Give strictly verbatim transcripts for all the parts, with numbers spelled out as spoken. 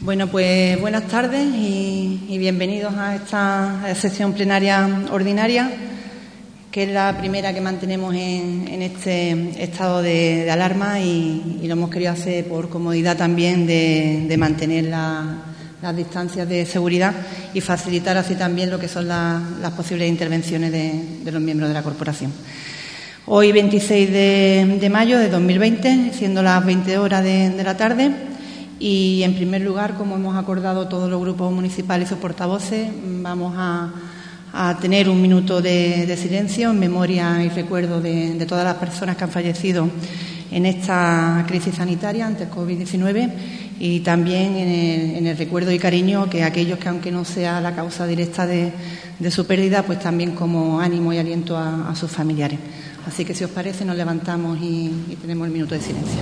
Bueno, pues buenas tardes y, y bienvenidos a esta sesión plenaria ordinaria, que es la primera que mantenemos en, en este estado de, de alarma y, y lo hemos querido hacer por comodidad también de, de mantener la, las distancias de seguridad y facilitar así también lo que son la, las posibles intervenciones de, de los miembros de la corporación. Hoy, veintiséis de mayo de dos mil veinte, siendo las veinte horas de, de la tarde, y en primer lugar, como hemos acordado todos los grupos municipales y sus portavoces, vamos a, a tener un minuto de, de silencio en memoria y recuerdo de, de todas las personas que han fallecido en esta crisis sanitaria ante el COVID diecinueve y también en el, en el recuerdo y cariño que aquellos que, aunque no sea la causa directa de, de su pérdida, pues también como ánimo y aliento a, a sus familiares. Así que, si os parece, nos levantamos y, y tenemos el minuto de silencio.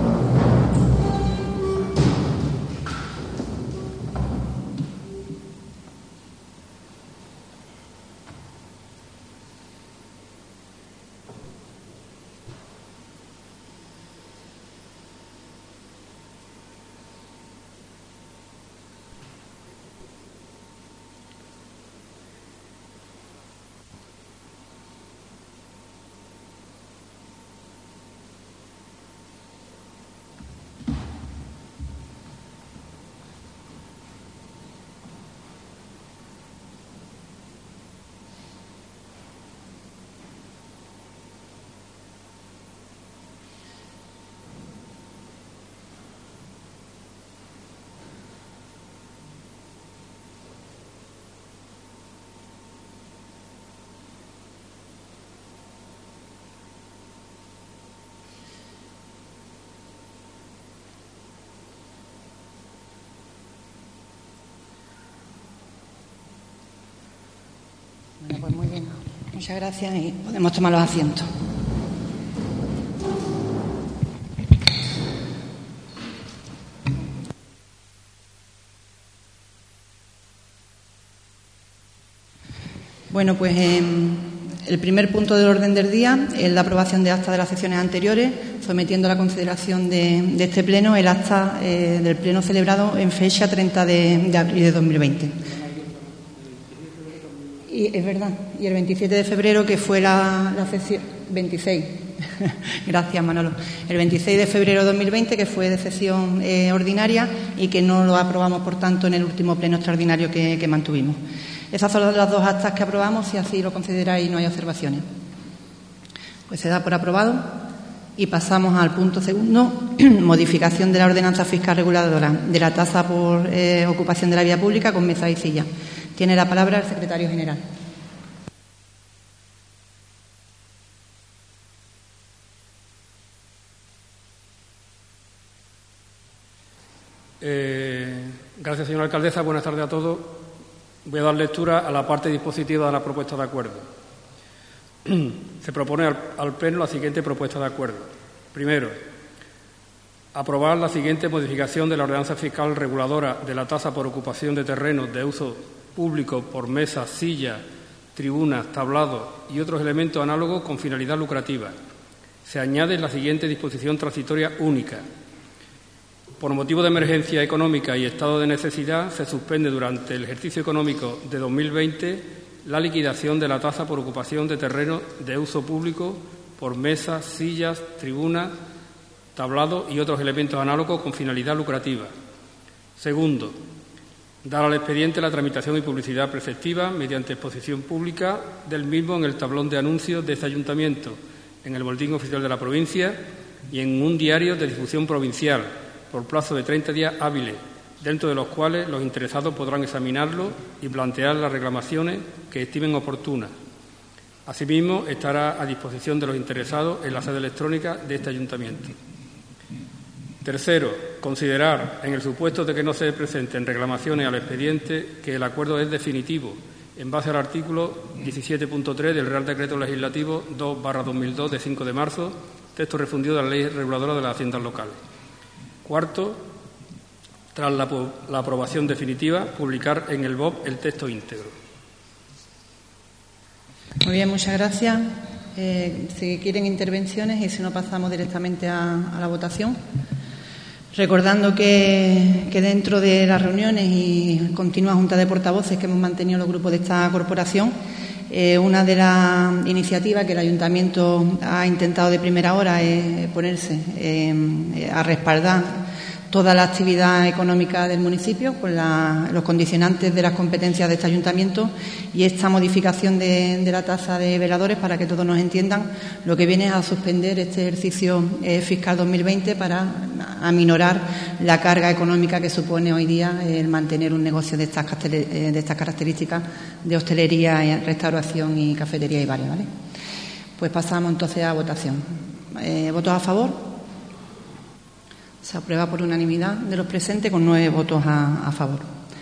Bueno, pues muy bien. Muchas gracias y podemos tomar los asientos. Bueno, pues eh, el primer punto del orden del día es la aprobación de acta de las sesiones anteriores, sometiendo a la consideración de, de este pleno el acta eh, del pleno celebrado en fecha treinta de abril de dos mil veinte. Y es verdad, y el veintisiete de febrero, que fue la, la sesión... veintiséis. Gracias, Manolo. El veintiséis de febrero de dos mil veinte, que fue de sesión eh, ordinaria y que no lo aprobamos, por tanto, en el último pleno extraordinario que, que mantuvimos. Esas son las dos actas que aprobamos, si así lo consideráis y no hay observaciones. Pues se da por aprobado y pasamos al punto segundo, modificación de la ordenanza fiscal reguladora de la tasa por eh, ocupación de la vía pública con mesa y silla. Tiene la palabra el secretario general. Eh, gracias, señora alcaldesa. Buenas tardes a todos. Voy a dar lectura a la parte dispositiva de la propuesta de acuerdo. Se propone al, al Pleno la siguiente propuesta de acuerdo. Primero, aprobar la siguiente modificación de la ordenanza fiscal reguladora de la tasa por ocupación de terrenos de uso público por mesas, sillas, tribunas, tablados y otros elementos análogos con finalidad lucrativa. Se añade la siguiente disposición transitoria única. Por motivo de emergencia económica y estado de necesidad, se suspende durante el ejercicio económico de dos mil veinte la liquidación de la tasa por ocupación de terrenos de uso público por mesas, sillas, tribunas, tablados y otros elementos análogos con finalidad lucrativa. Segundo, dar al expediente la tramitación y publicidad preceptiva mediante exposición pública del mismo en el tablón de anuncios de este ayuntamiento, en el Boletín Oficial de la Provincia y en un diario de difusión provincial, por plazo de treinta días hábiles, dentro de los cuales los interesados podrán examinarlo y plantear las reclamaciones que estimen oportunas. Asimismo, estará a disposición de los interesados en la sede electrónica de este ayuntamiento. Tercero, considerar, en el supuesto de que no se presenten reclamaciones al expediente, que el acuerdo es definitivo, en base al artículo diecisiete punto tres del Real Decreto Legislativo dos barra dos mil dos de cinco de marzo, texto refundido de la Ley Reguladora de las Haciendas Locales. Cuarto, tras la, la aprobación definitiva, publicar en el B O P el texto íntegro. Muy bien, muchas gracias. Eh, si quieren intervenciones y si no pasamos directamente a, a la votación. Recordando que, que dentro de las reuniones y continua junta de portavoces que hemos mantenido los grupos de esta corporación, eh, una de las iniciativas que el Ayuntamiento ha intentado de primera hora es ponerse eh, a respaldar toda la actividad económica del municipio con la, los condicionantes de las competencias de este ayuntamiento, y esta modificación de, de la tasa de veladores, para que todos nos entiendan, lo que viene es a suspender este ejercicio eh, fiscal dos mil veinte para aminorar la carga económica que supone hoy día el mantener un negocio de estas, de estas características de hostelería, restauración y cafetería y bares, ¿vale? Pues pasamos entonces a votación. Eh, ¿Votos a favor? Se aprueba por unanimidad de los presentes con nueve votos a, a favor.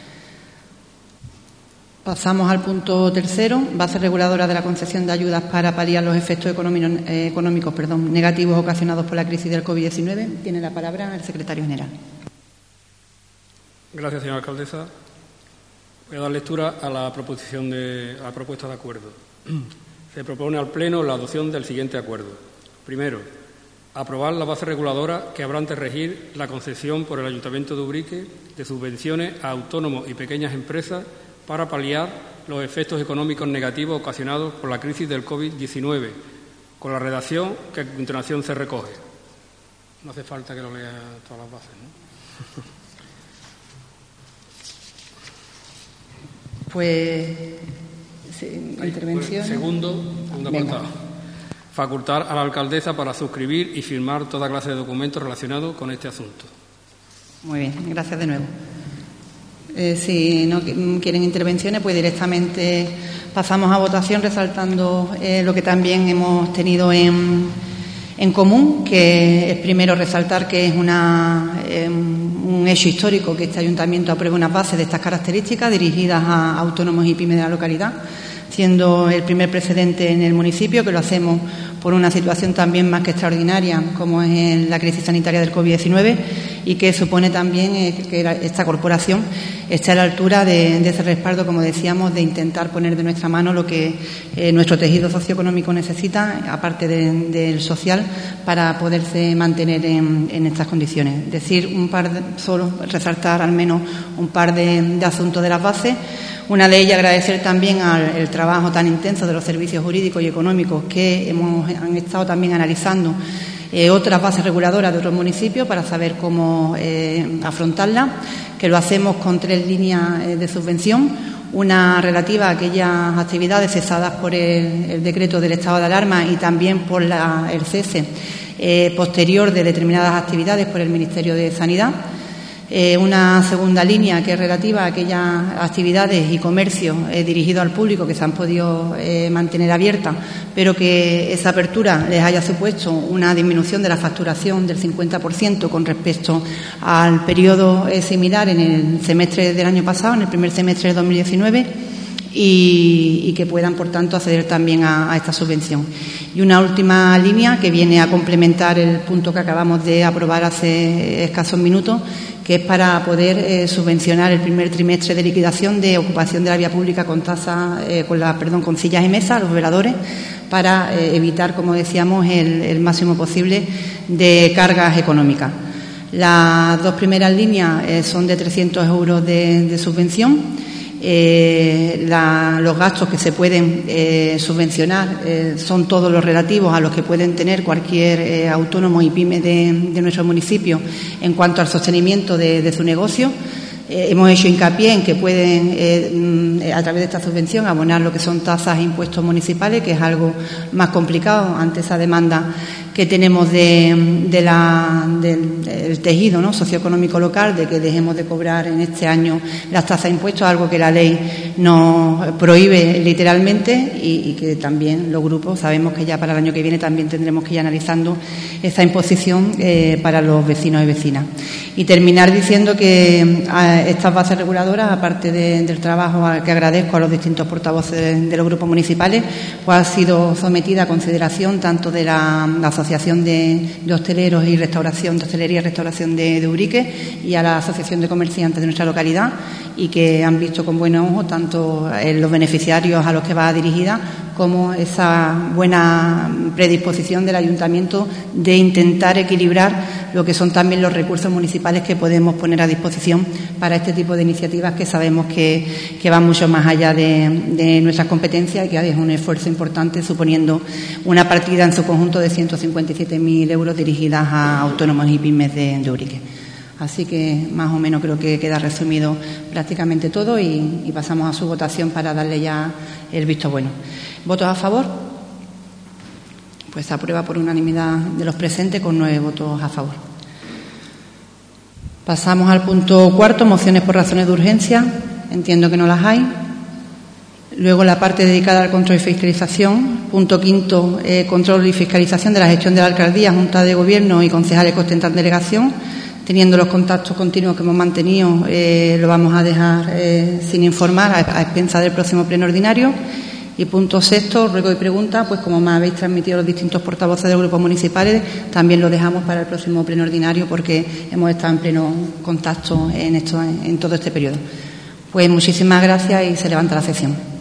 Pasamos al punto tercero, base reguladora de la concesión de ayudas para paliar los efectos económicos, eh, económicos perdón, negativos ocasionados por la crisis del COVID diecinueve. Tiene la palabra el secretario general. Gracias, señora alcaldesa. Voy a dar lectura a la proposición de a la propuesta de acuerdo. Se propone al Pleno la adopción del siguiente acuerdo. Primero, aprobar la base reguladora que habrá de regir la concesión por el Ayuntamiento de Ubrique de subvenciones a autónomos y pequeñas empresas para paliar los efectos económicos negativos ocasionados por la crisis del COVID diecinueve, con la redacción que a continuación se recoge. No hace falta que lo lea todas las bases, ¿no? Pues, sí, intervención. Segundo, segundo apartado. Facultar a la alcaldesa para suscribir y firmar toda clase de documentos relacionados con este asunto. Muy bien, gracias de nuevo. Eh, si no quieren intervenciones, pues directamente pasamos a votación, resaltando eh, lo que también hemos tenido en, en común, que es primero resaltar que es una, eh, un hecho histórico que este ayuntamiento apruebe unas bases de estas características dirigidas a autónomos y pymes de la localidad, siendo el primer precedente en el municipio, que lo hacemos por una situación también más que extraordinaria, como es la crisis sanitaria del COVID diecinueve, y que supone también que esta corporación esté a la altura de, de ese respaldo, como decíamos, de intentar poner de nuestra mano lo que eh, nuestro tejido socioeconómico necesita, aparte del de, de social, para poderse mantener en, en estas condiciones. Decir un par de, solo resaltar al menos un par de, de asuntos de las bases. Una de ellas, agradecer también al el trabajo tan intenso de los servicios jurídicos y económicos que hemos han estado también analizando eh, otras bases reguladoras de otros municipios para saber cómo eh, afrontarlas, que lo hacemos con tres líneas eh, de subvención: una relativa a aquellas actividades cesadas por el, el decreto del estado de alarma y también por la, el cese eh, posterior de determinadas actividades por el Ministerio de Sanidad. Eh, una segunda línea que es relativa a aquellas actividades y comercios eh, dirigidos al público que se han podido eh, mantener abiertas, pero que esa apertura les haya supuesto una disminución de la facturación del cincuenta por ciento con respecto al periodo eh, similar en el semestre del año pasado, en el primer semestre de dos mil diecinueve. Y, y que puedan, por tanto, acceder también a, a esta subvención. Y una última línea que viene a complementar el punto que acabamos de aprobar hace escasos minutos, que es para poder eh, subvencionar el primer trimestre de liquidación de ocupación de la vía pública con tasa, eh, con la, perdón, con sillas y mesas, los veladores, para eh, evitar, como decíamos, el, el máximo posible de cargas económicas. Las dos primeras líneas eh, son de trescientos euros de, de subvención. Eh, la, los gastos que se pueden eh, subvencionar eh, son todos los relativos a los que pueden tener cualquier eh, autónomo y pyme de, de nuestro municipio en cuanto al sostenimiento de, de su negocio. Eh, hemos hecho hincapié en que pueden, eh, a través de esta subvención, abonar lo que son tasas e impuestos municipales, que es algo más complicado ante esa demanda que tenemos de, de la, del, del tejido, ¿no?, socioeconómico local, de que dejemos de cobrar en este año las tasas de impuestos, algo que la ley nos prohíbe literalmente, y, y que también los grupos sabemos que ya para el año que viene también tendremos que ir analizando esa imposición eh, para los vecinos y vecinas. Y terminar diciendo que a estas bases reguladoras, aparte de, del trabajo que agradezco a los distintos portavoces de, de los grupos municipales, pues ha sido sometida a consideración tanto de la, la Asociación de, de Hosteleros y Restauración, de Hostelería y Restauración de, de Ubrique, y a la Asociación de Comerciantes de nuestra localidad, y que han visto con buen ojo tanto eh, los beneficiarios a los que va dirigida, como esa buena predisposición del Ayuntamiento de intentar equilibrar lo que son también los recursos municipales que podemos poner a disposición para este tipo de iniciativas que sabemos que, que van mucho más allá de, de nuestras competencias y que es un esfuerzo importante, suponiendo una partida en su conjunto de ciento cincuenta y siete mil euros dirigidas a autónomos y pymes de, de Ubrique. Así que más o menos creo que queda resumido prácticamente todo y, y pasamos a su votación para darle ya el visto bueno. ¿Votos a favor? Pues se aprueba por unanimidad de los presentes con nueve votos a favor. Pasamos al punto cuarto, mociones por razones de urgencia. Entiendo que no las hay. Luego la parte dedicada al control y fiscalización. Punto quinto, eh, control y fiscalización de la gestión de la alcaldía, junta de gobierno y concejales que ostentan delegación. Teniendo los contactos continuos que hemos mantenido, eh, lo vamos a dejar eh, sin informar a, a expensas del próximo pleno ordinario. Y punto sexto, ruego y pregunta, pues como me habéis transmitido los distintos portavoces de los grupos municipales, también lo dejamos para el próximo pleno ordinario porque hemos estado en pleno contacto en, esto, en todo este periodo. Pues muchísimas gracias y se levanta la sesión.